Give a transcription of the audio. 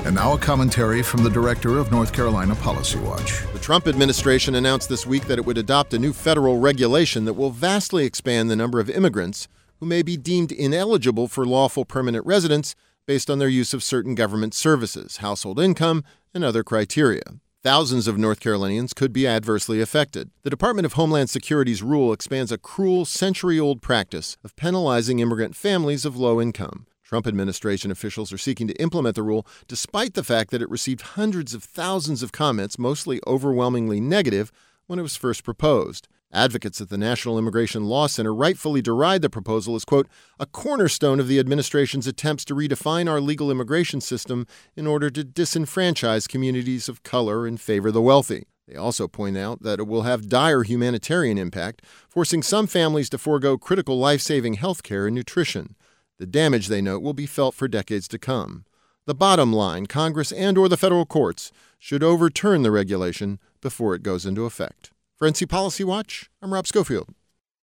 And now a commentary from the director of North Carolina Policy Watch. The Trump administration announced this week that it would adopt a new federal regulation that will vastly expand the number of immigrants who may be deemed ineligible for lawful permanent residence based on their use of certain government services, household income, and other criteria. Thousands of North Carolinians could be adversely affected. The Department of Homeland Security's rule expands a cruel, century-old practice of penalizing immigrant families of low income. Trump administration officials are seeking to implement the rule despite the fact that it received hundreds of thousands of comments, mostly overwhelmingly negative, when it was first proposed. Advocates at the National Immigration Law Center rightfully deride the proposal as, quote, a cornerstone of the administration's attempts to redefine our legal immigration system in order to disenfranchise communities of color and favor the wealthy. They also point out that it will have dire humanitarian impact, forcing some families to forego critical life-saving health care and nutrition. The damage, they note, will be felt for decades to come. The bottom line, Congress and/or the federal courts should overturn the regulation before it goes into effect. For NC Policy Watch, I'm Rob Schofield.